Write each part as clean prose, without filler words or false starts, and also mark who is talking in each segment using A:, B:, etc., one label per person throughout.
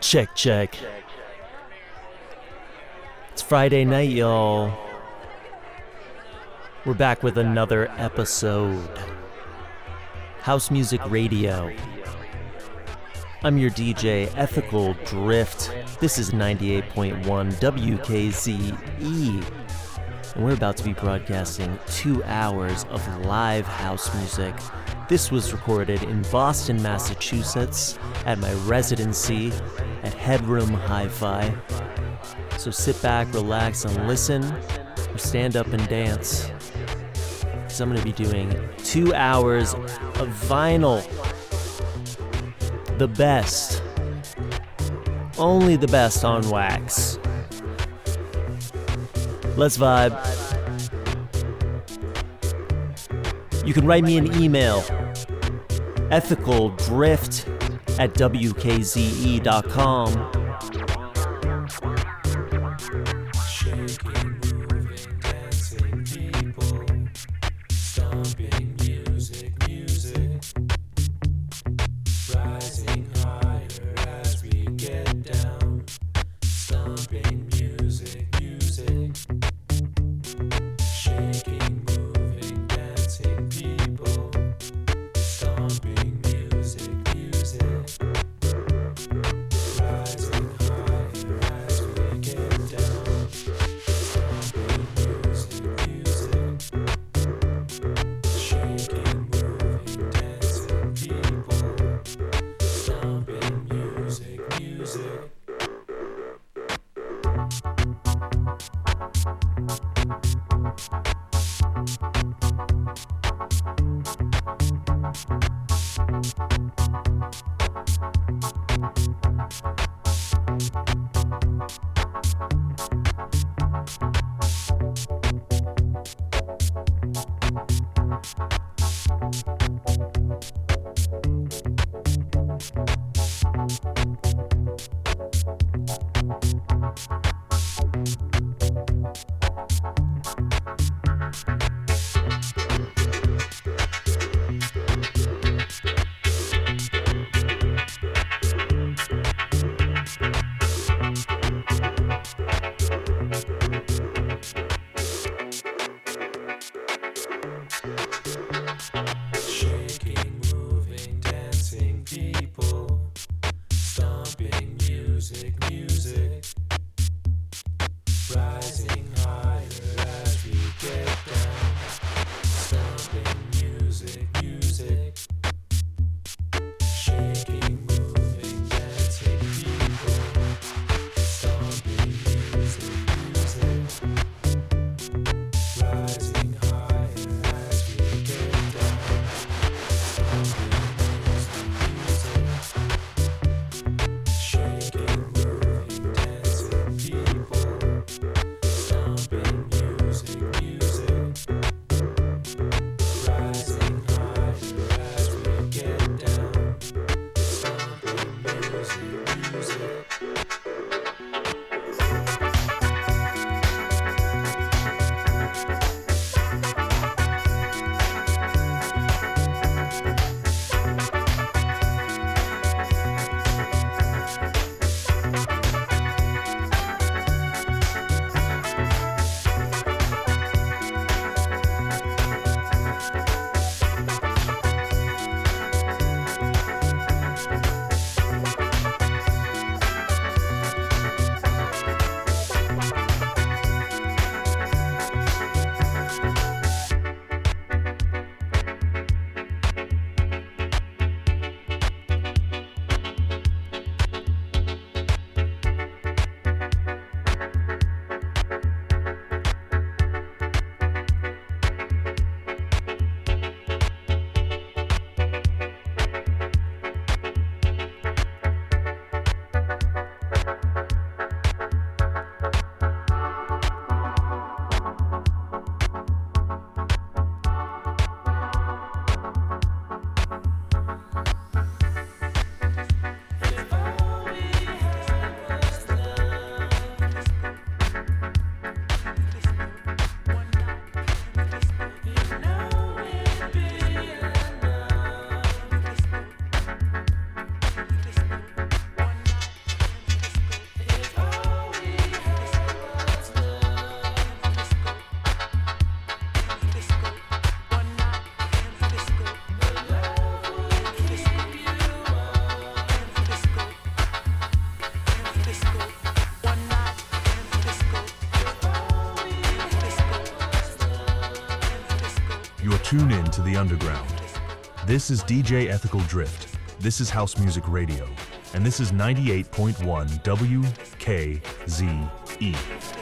A: Check, check. It's Friday night, y'all. We're back with another episode. House Music Radio. I'm your DJ, Ethical Drift. This is 98.1 WKZE. And we're about to be broadcasting 2 hours of live house music. This was recorded in Boston, Massachusetts at my residency at Headroom Hi-Fi. So sit back, relax, and listen, or stand up and dance. Because I'm going to be doing 2 hours of vinyl. The best. Only the best on wax. Let's vibe. You can write me an email, ethicaldrift@wkze.com.
B: Tune in to the underground. This is DJ Ethical Drift. This is House Music Radio. And this is 98.1 WKZE.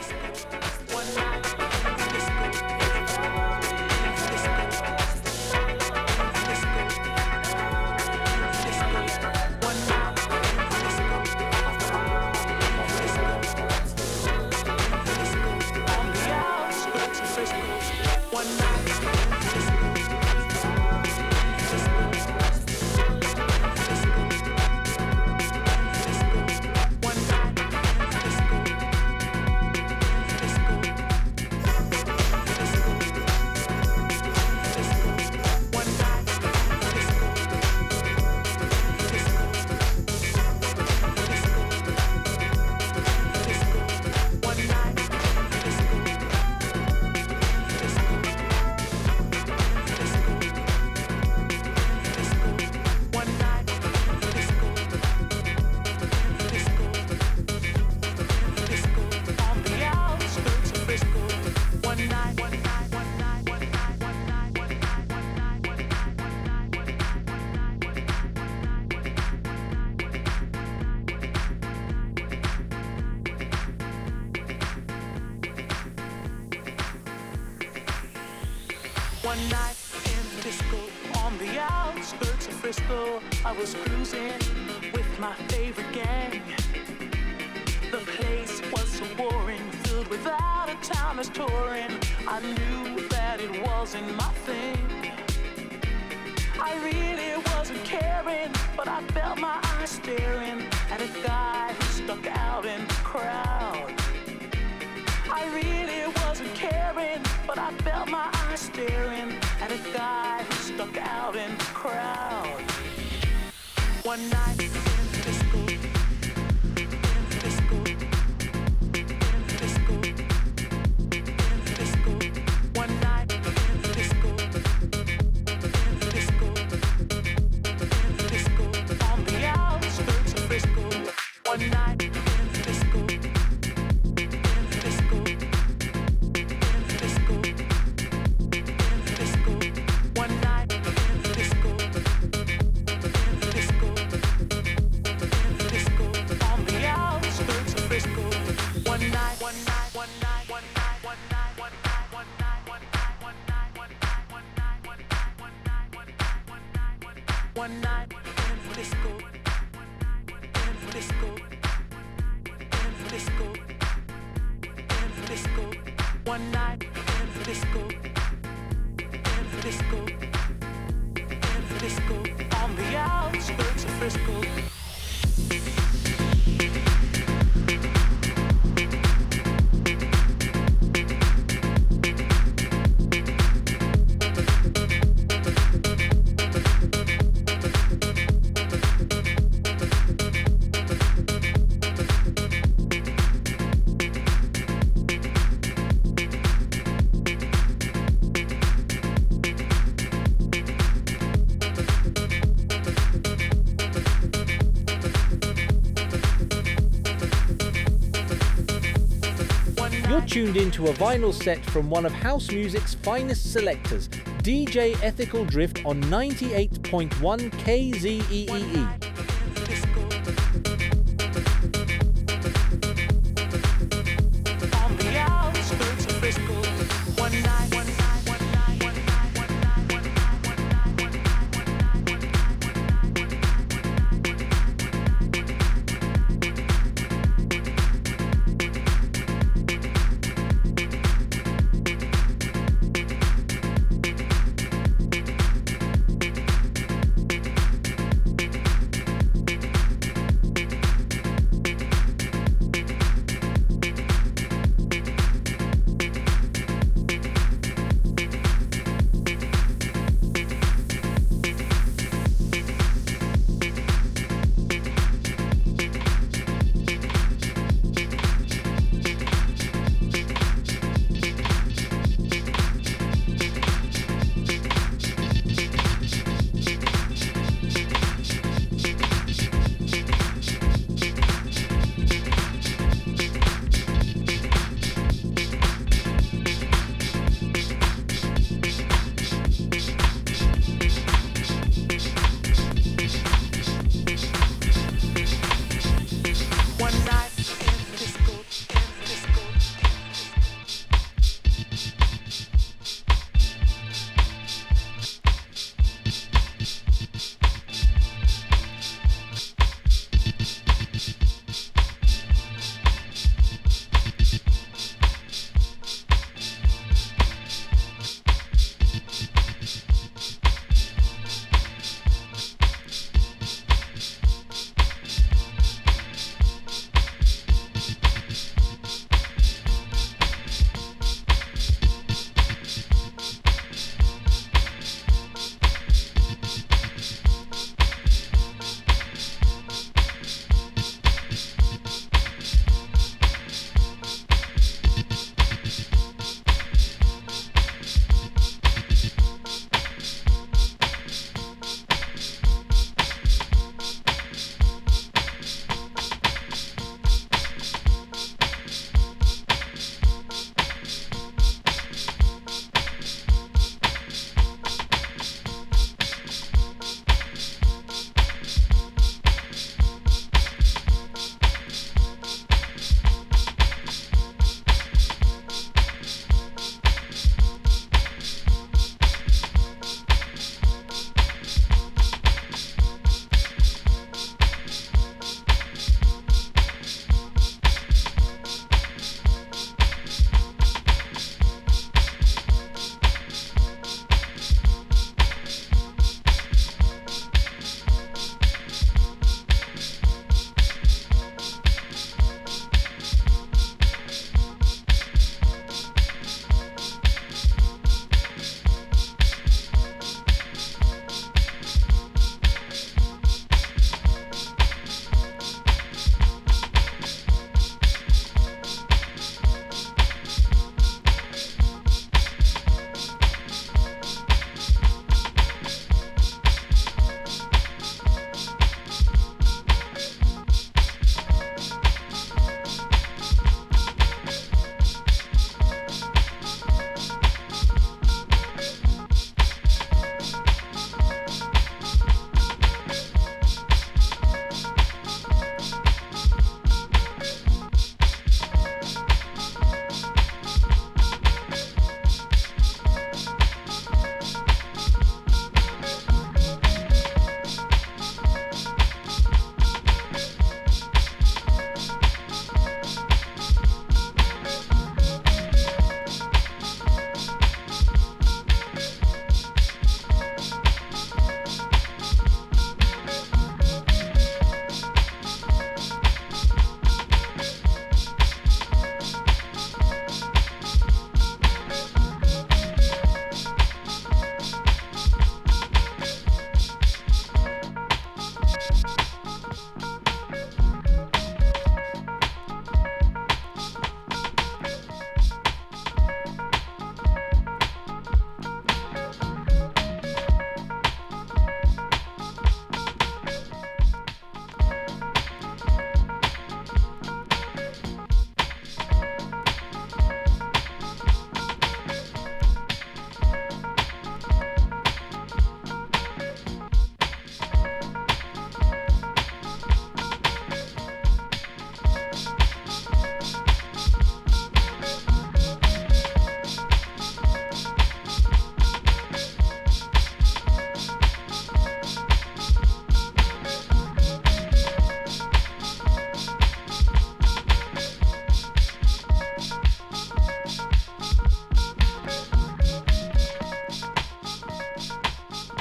C: One night in Frisco, on the outskirts of Frisco, I was cruising with my favorite gang. The place was so boring, filled with out-of-towners touring. I knew that it wasn't my thing. I really wasn't caring, but I felt my eyes staring at a guy who stuck out in the crowd. I really wasn't caring, but I felt my eyes staring at a guy who stuck out in the crowd. One night in Frisco, one night in Frisco, on the outskirts of Frisco. One night in Frisco. One night in Frisco, in Frisco, in Frisco, in Frisco. One night in Frisco, in Frisco, in Frisco, on the outskirts of Frisco.
D: Tuned into a vinyl set from one of house music's finest selectors, DJ Ethical Drift on 98.1 KZEE.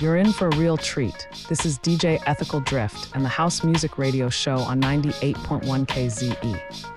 E: You're in for a real treat. This is DJ Ethical Drift and the House Music Radio Show on 98.1 KZE.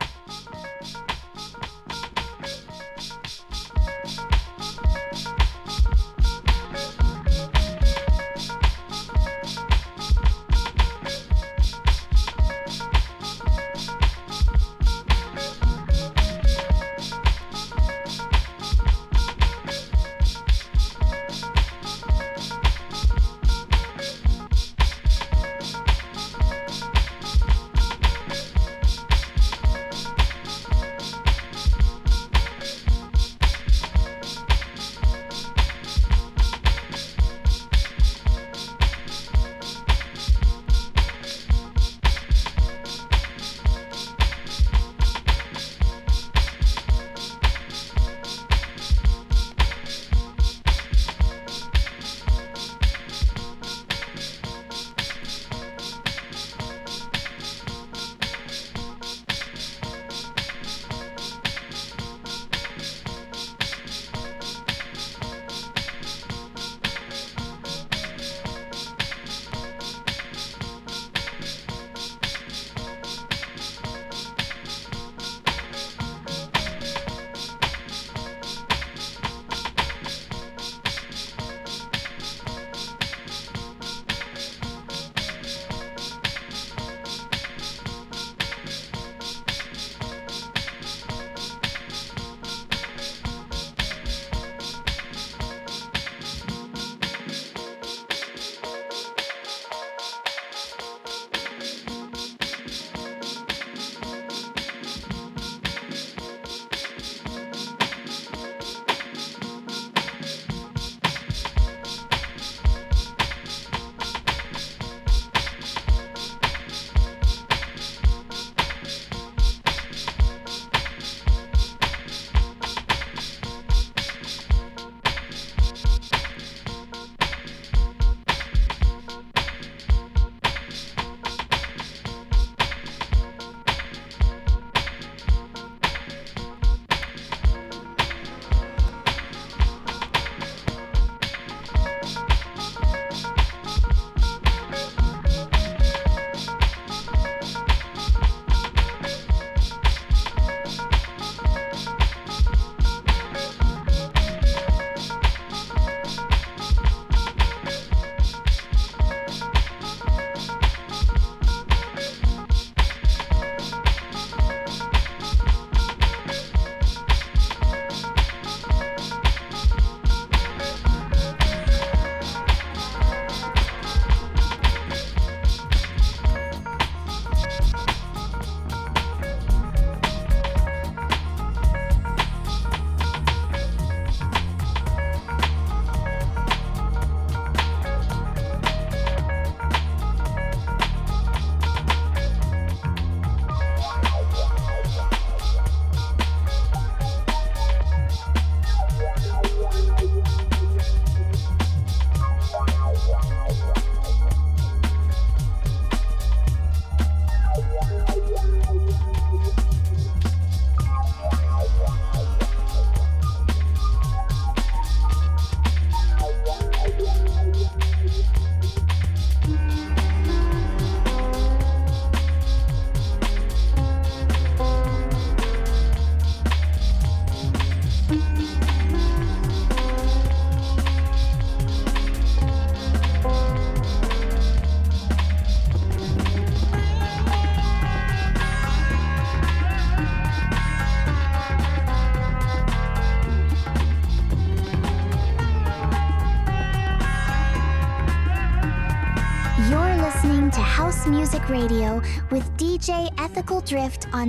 F: House Music Radio with DJ Ethical Drift on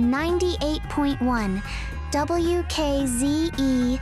F: 98.1 WKZE.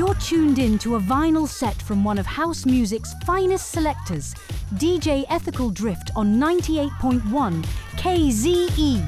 G: You're tuned in to a vinyl set from one of house music's finest selectors, DJ Ethical Drift on 98.1 KZE.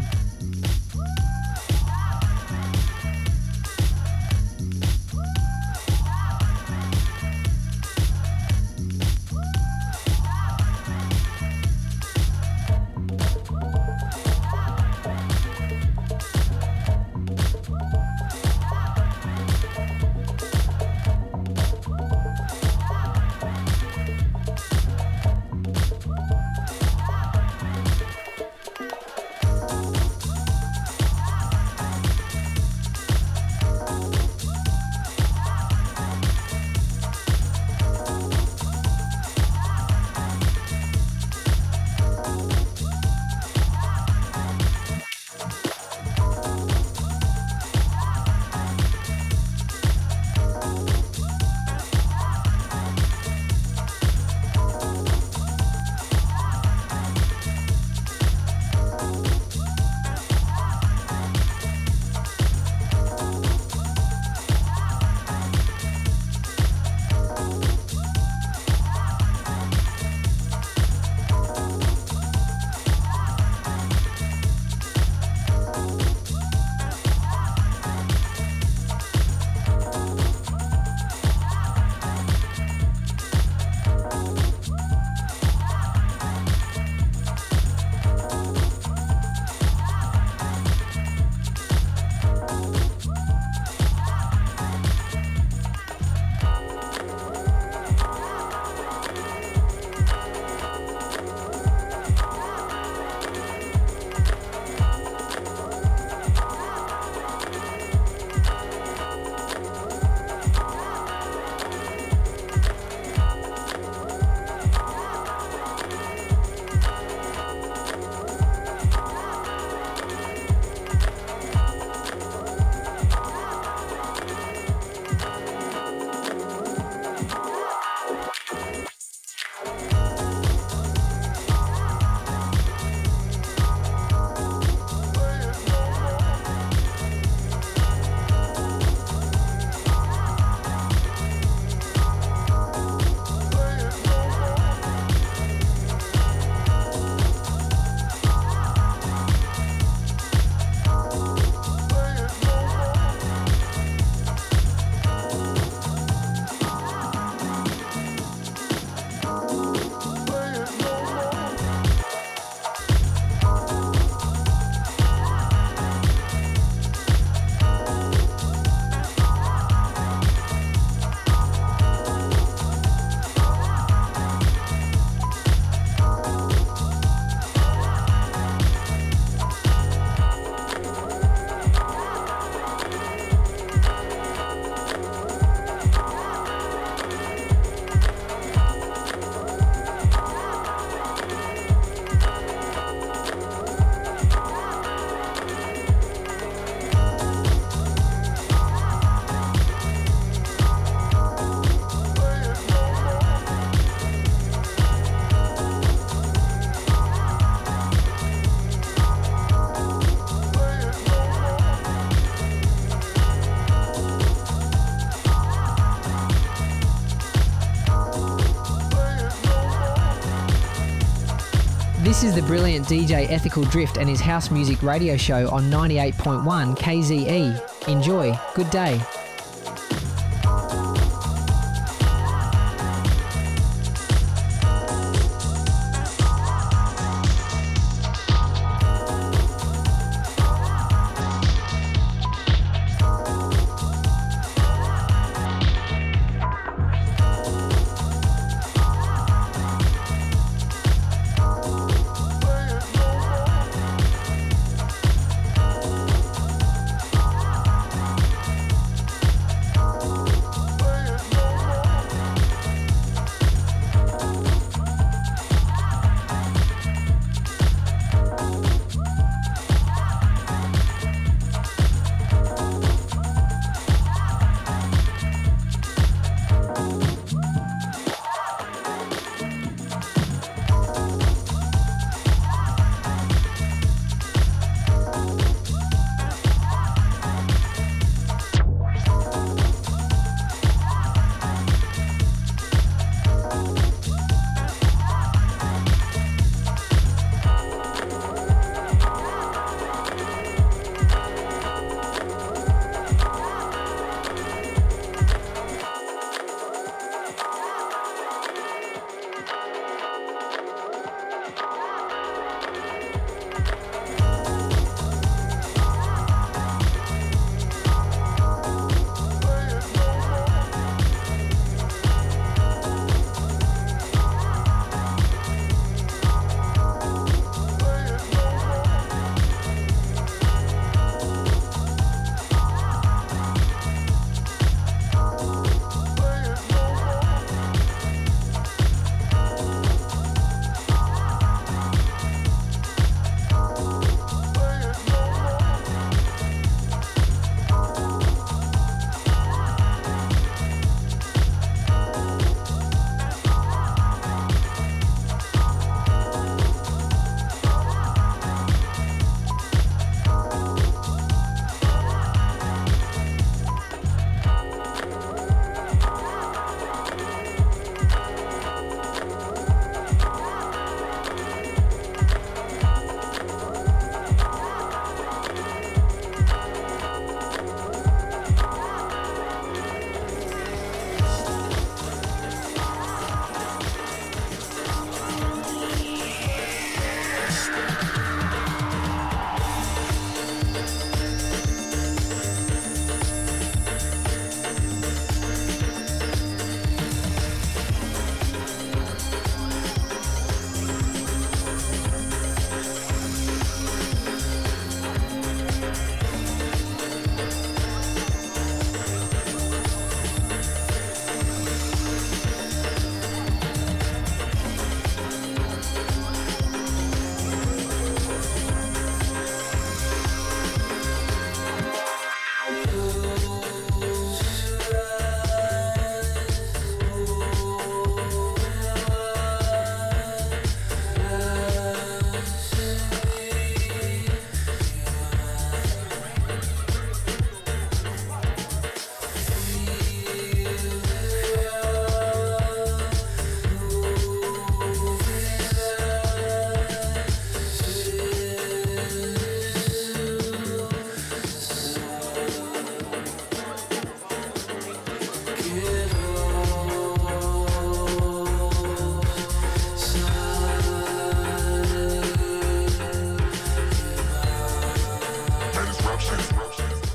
H: This is the brilliant DJ Ethical Drift and his house music radio show on 98.1 KZE. Enjoy. Good day.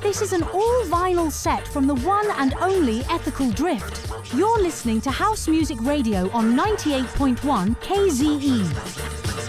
G: This is an all-vinyl set from the one and only Ethical Drift. You're listening to House Music Radio on 98.1 KZE.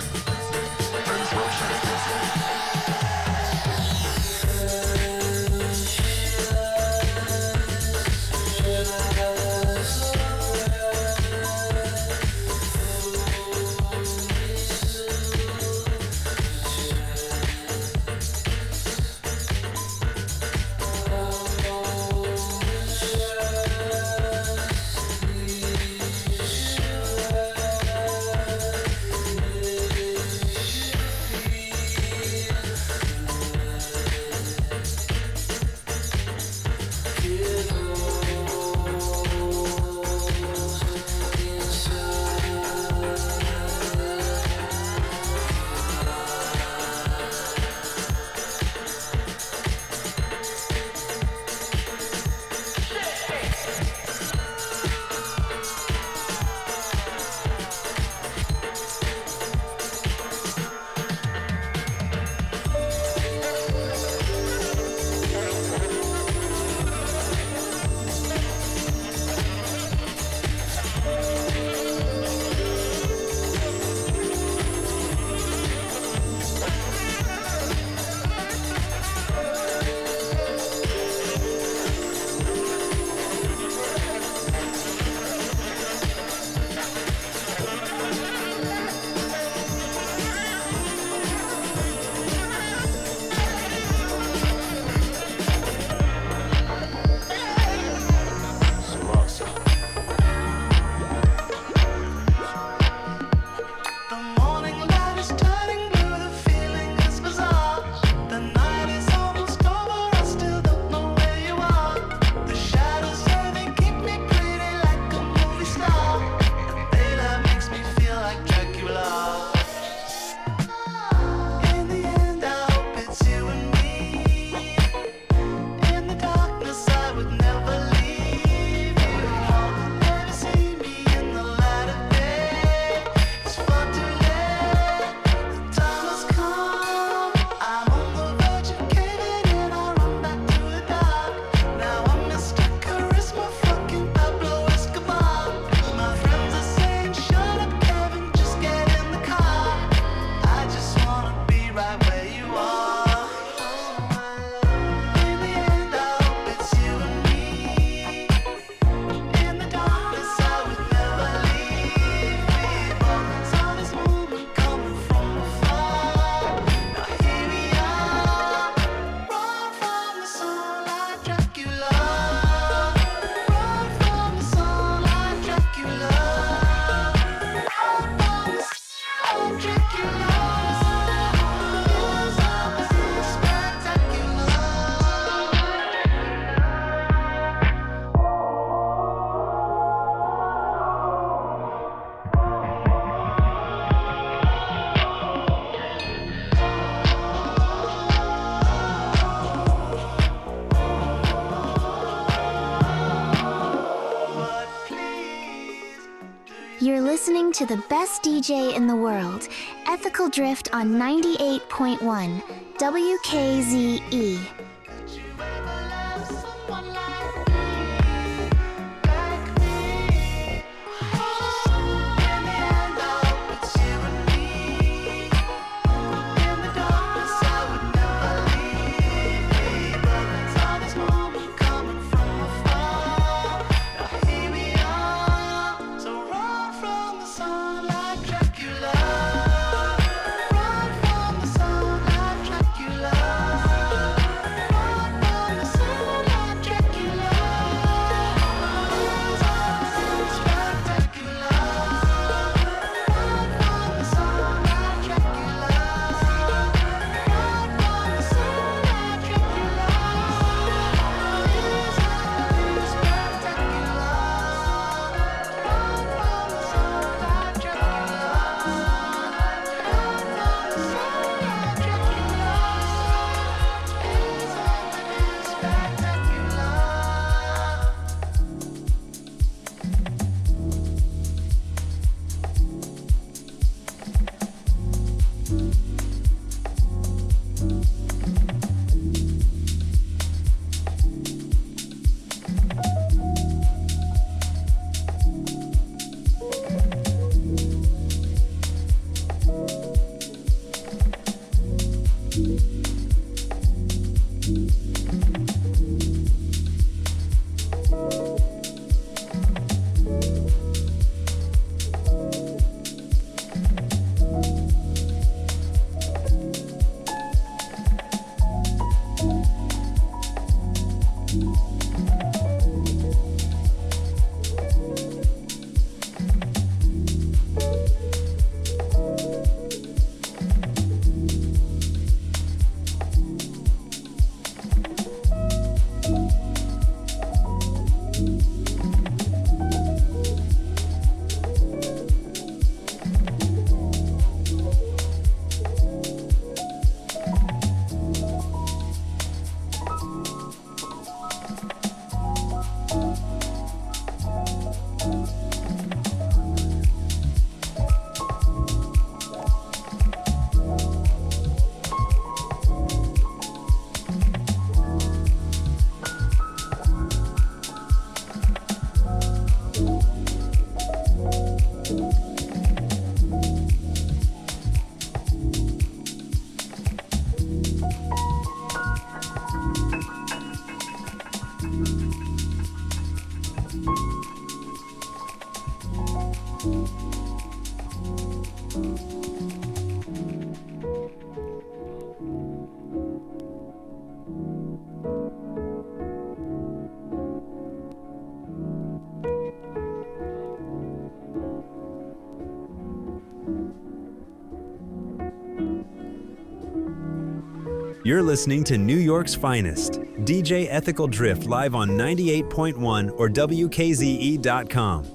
F: You're listening to the best DJ in the world, Ethical Drift on 98.1 WKZE.
I: You're listening to New York's finest, DJ Ethical Drift, live on 98.1 or WKZE.com.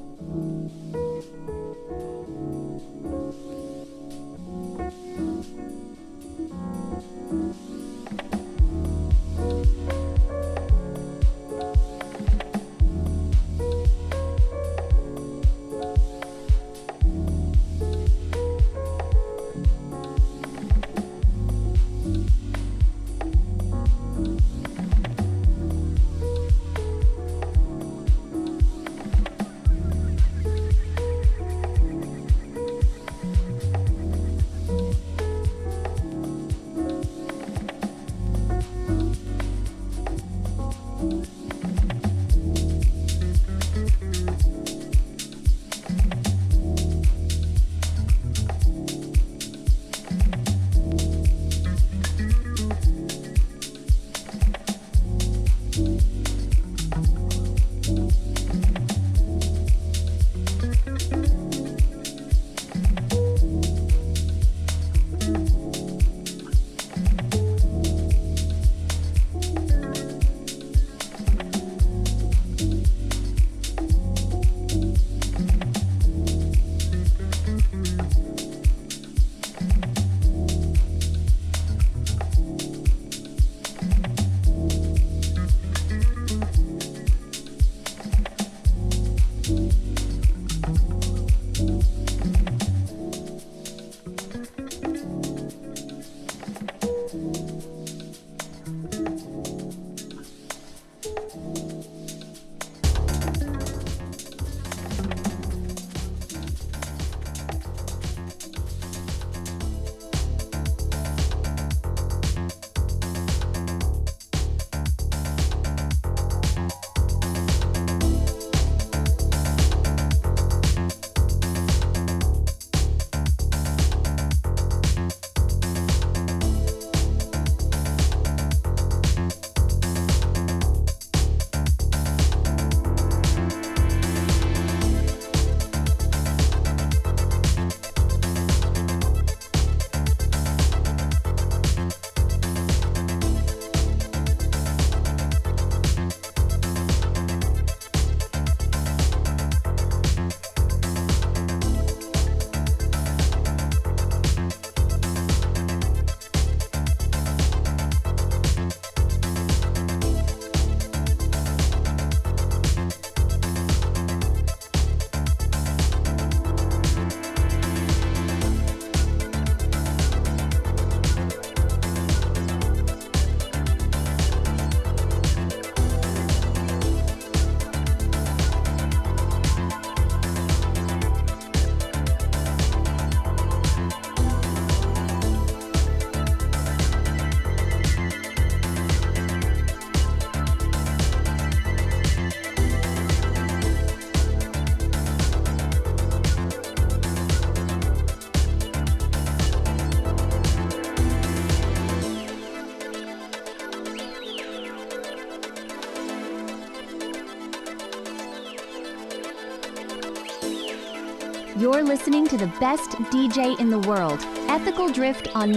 F: You're listening to the best DJ in the world, Ethical Drift on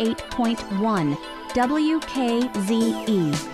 F: 98.1 WKZE.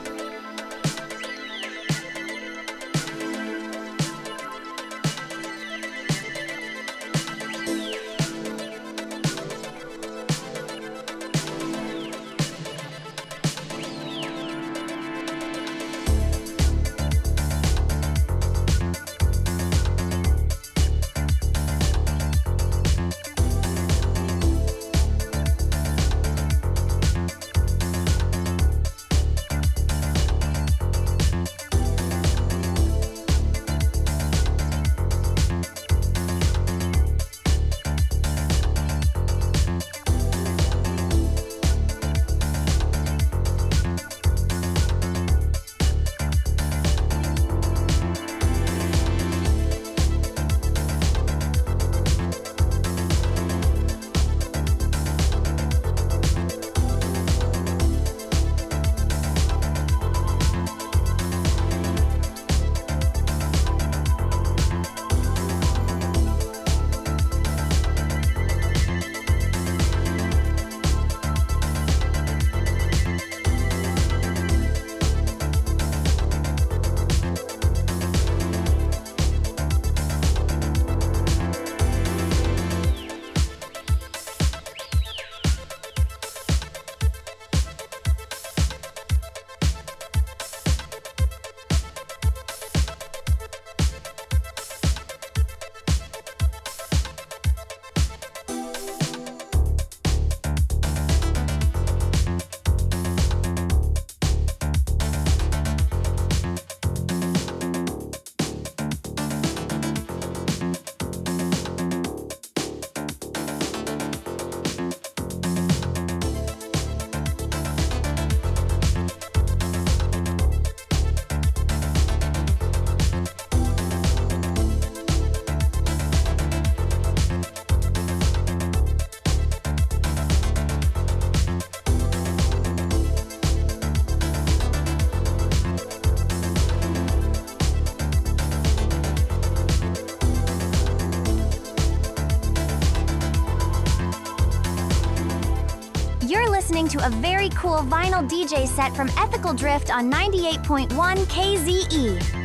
F: listening to a very cool vinyl DJ set from Ethical Drift on 98.1 KZE.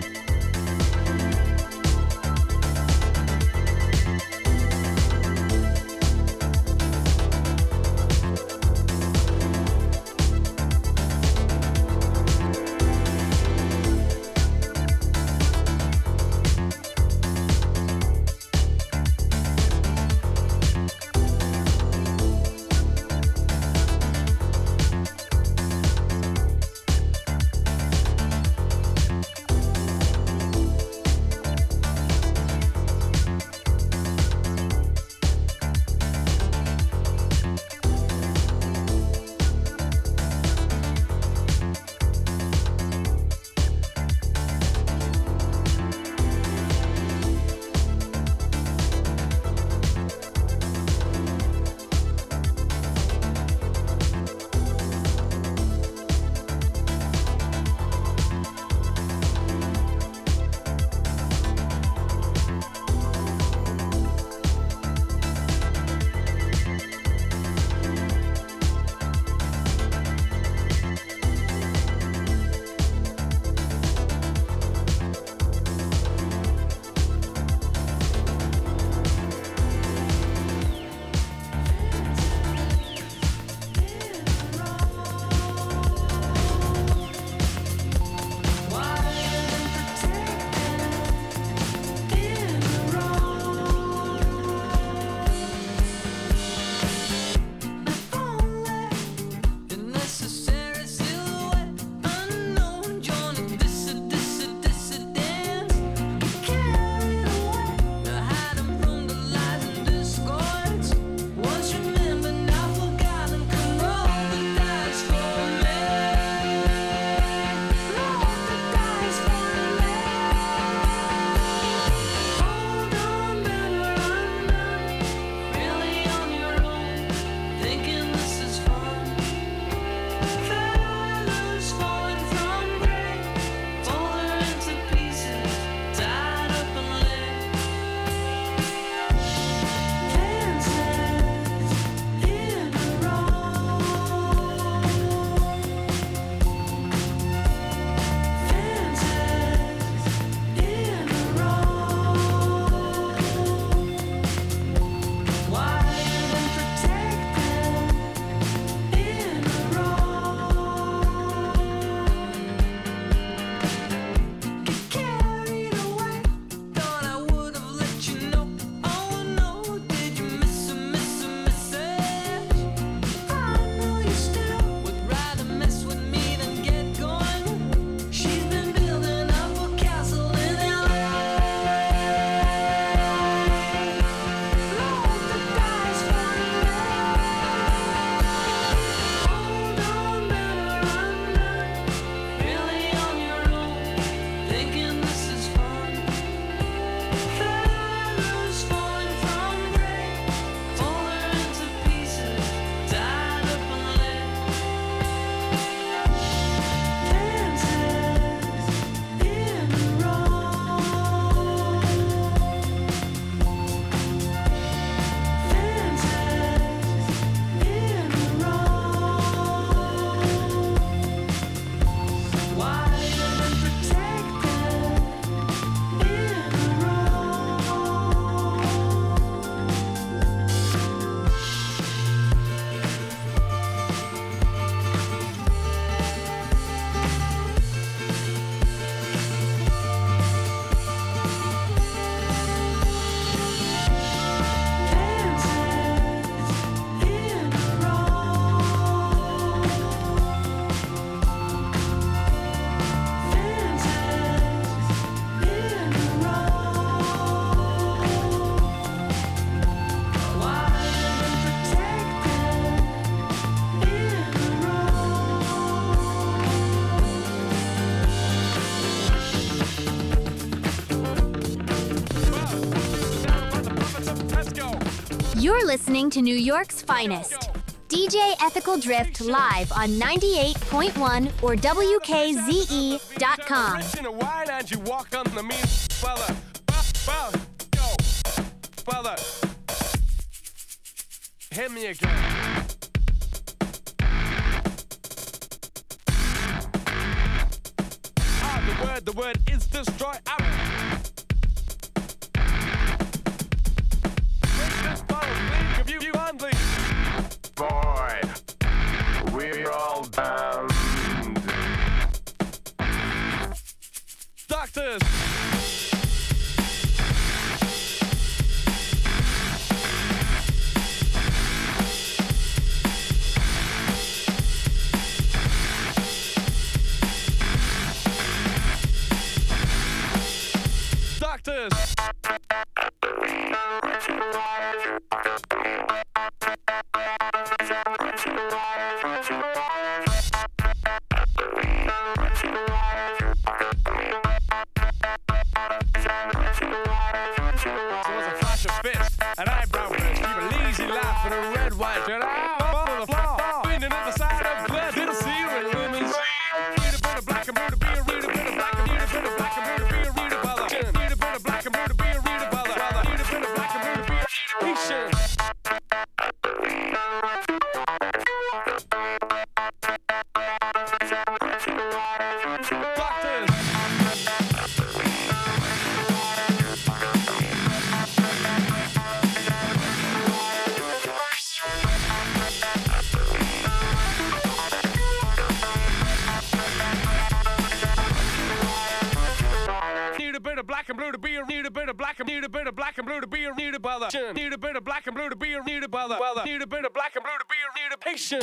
F: You're listening to New York's finest. DJ Ethical Drift live on 98.1 or WKZE.com.
J: Hit me again. spread the word is destroy.
K: Boy, we're all bound.
J: Doctors. Doctors.
K: An eyebrow brush, keep a lazy laugh and a red white shirt out on the floor. Bending at the side of glass in a ceiling lemons. Need a bit of black and blue to be a reader, bit of black and need a bit of black and blue to be a reader, brother. Need a bit of black and blue to be a reader, brother. Need a bit of black and blue to be a patient. Black and blue to be a need a bit of black and need a bit of black and blue to be a need a brother. Need a bit of black and blue to be a need a brother. Need a bit of black and blue to be a need a patient.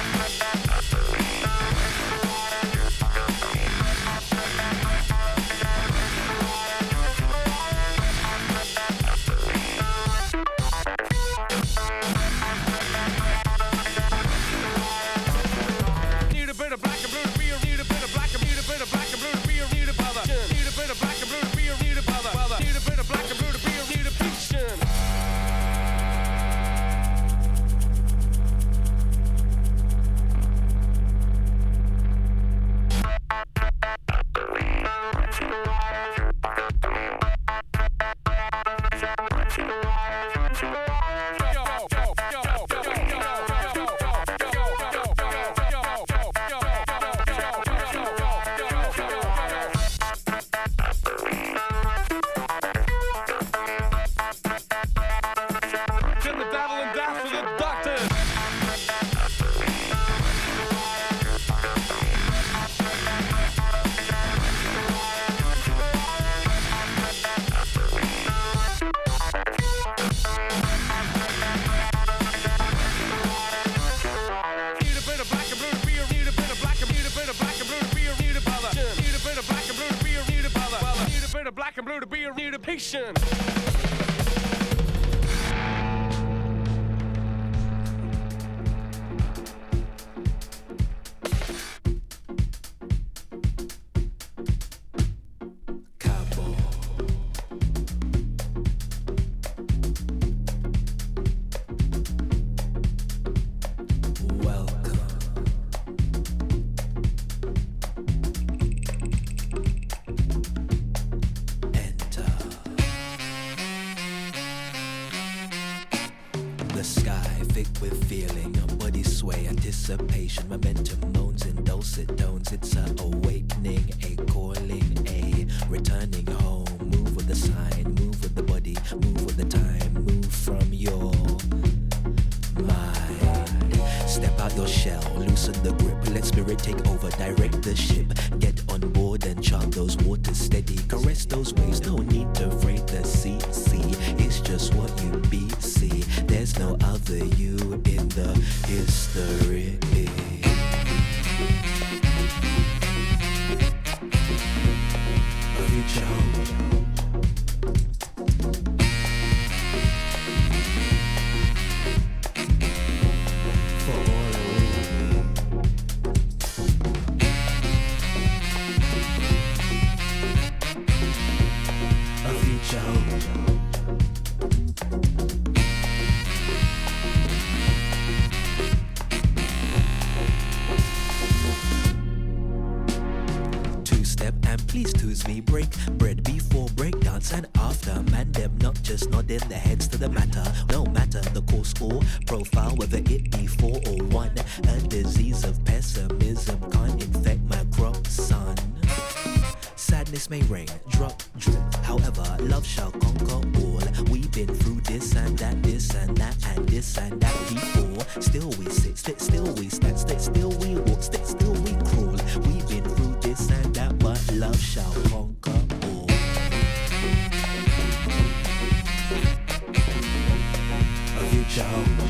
K: Need a bit of black and blue to be a need a bit of black and need a bit of black and blue to be a need a brother. Need a bit of black and blue to be a need a brother. Need a bit of black and blue to be a need a patient. Black and blue to be a need a patient.
L: Momentum moans in dulcet tones. It's a awakening, a calling, a returning home. Move with the sign, move with the body, move with the time. Move from your mind. Step out your shell, loosen the grip. Let spirit take over, direct the ship. Get on board and chart those waters steady. Caress those waves, no need to freight the sea. See, it's just what you be. See, there's no other you in the history. Break bread before break dance and after. Man them not just nodding their heads to the matter. No matter the course or profile, whether it be 4 or 1. A disease of pessimism can't infect my crop, son. Sad Darkness may reign, drop, drip. However, love shall conquer all. We've been through this and that, and this and that before. Still we sit, still we stand, still we walk, still we crawl. We've been through this and that, but love shall conquer all. A future hope.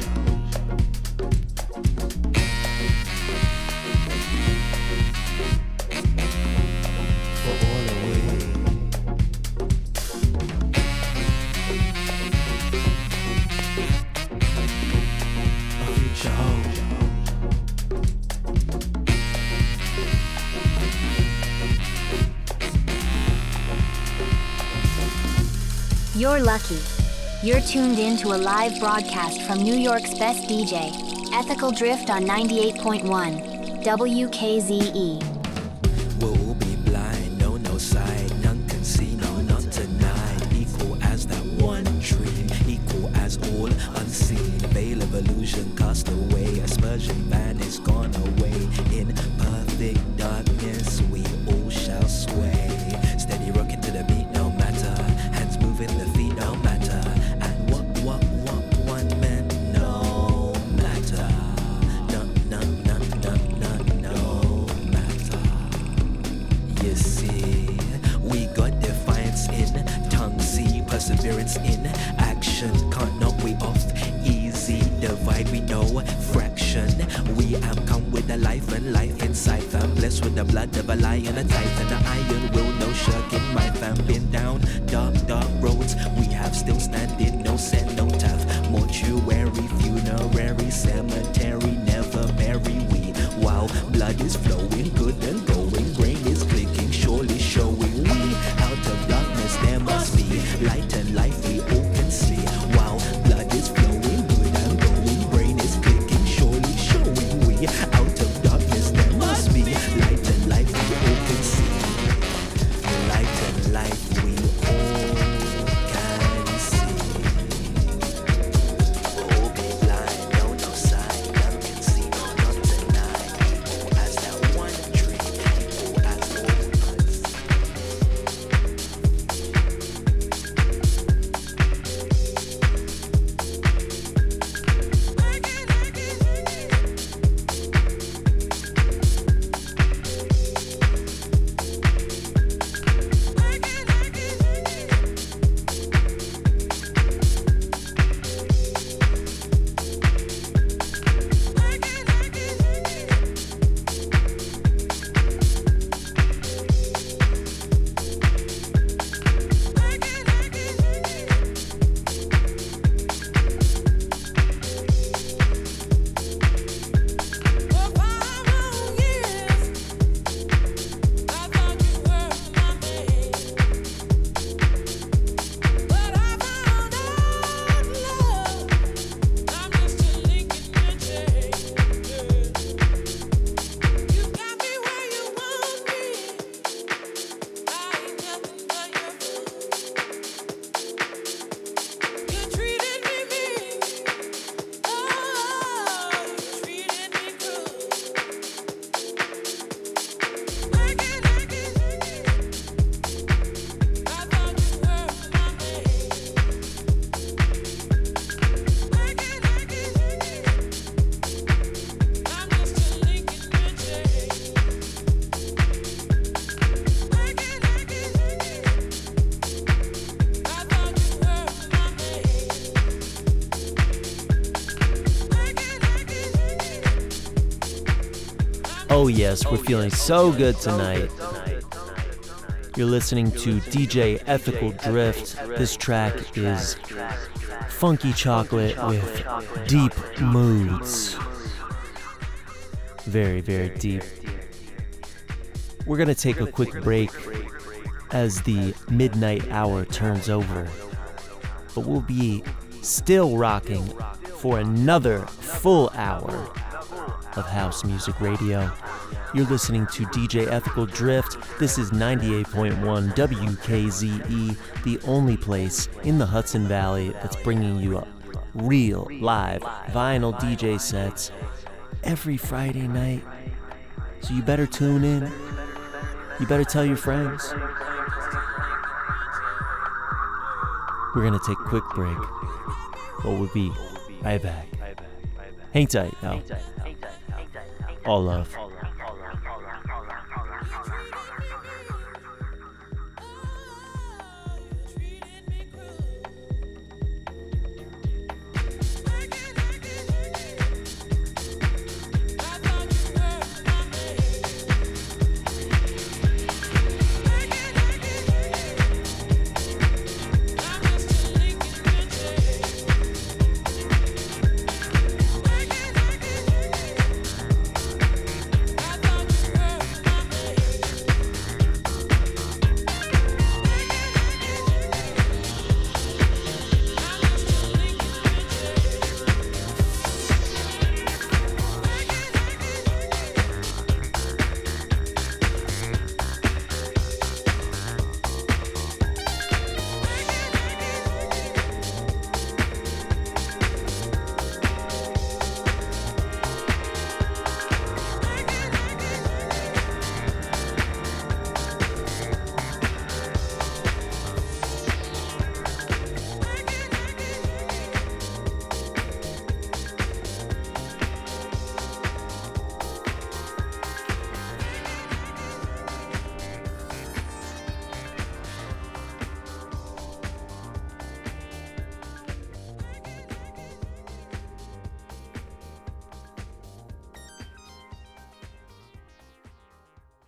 F: You're lucky. You're tuned in to a live broadcast from New York's best DJ, Ethical Drift on 98.1 WKZE.
L: We'll all be blind, no side, none can see, no, not tonight. Equal as that one dream, equal as all unseen. Veil of illusion cast away, aspersion ban is gone away. In perfect darkness, we all shall sway. Steady rocking to the beat, no matter. Hands moving, the feet, no matter. And what one man, no matter. No matter. You see, we got defiance in tongue, see perseverance in action. Can't knock we off easy, divide we know fraction. We am come with the life and life inside fam, blessed with the blood of a lion, a titan, an iron will, no shirking my fam. Been down dark roads, we have still standing, no set, no taff. Mortuary, funerary, cemetery, never bury we. While blood is flowing, good and going, brain is clicking, surely showing we. Out of darkness there must be light and life we all can see. While blood is flowing, good and going, brain is clicking, surely showing we. Out of darkness there must be light and life we all can see. Light and life we all can see. We'll all be blind, no side, none can see, no, not tonight. Equal as that one dream, equal as all unseen.
A: Oh yes, we're feeling so good tonight. You're listening to DJ Ethical Drift. This track is Funky Chocolate with Deep Moods. Very, very deep. We're gonna take a quick break as the midnight hour turns over, but we'll be still rocking for another full hour of house music radio. You're listening to DJ Ethical Drift. This is 98.1 WKZE, the only place in the Hudson Valley that's bringing you real live vinyl DJ sets every Friday night. So you better tune in. You better tell your friends. We're gonna take a quick break, but we'll be right back. Hang tight, now. All love.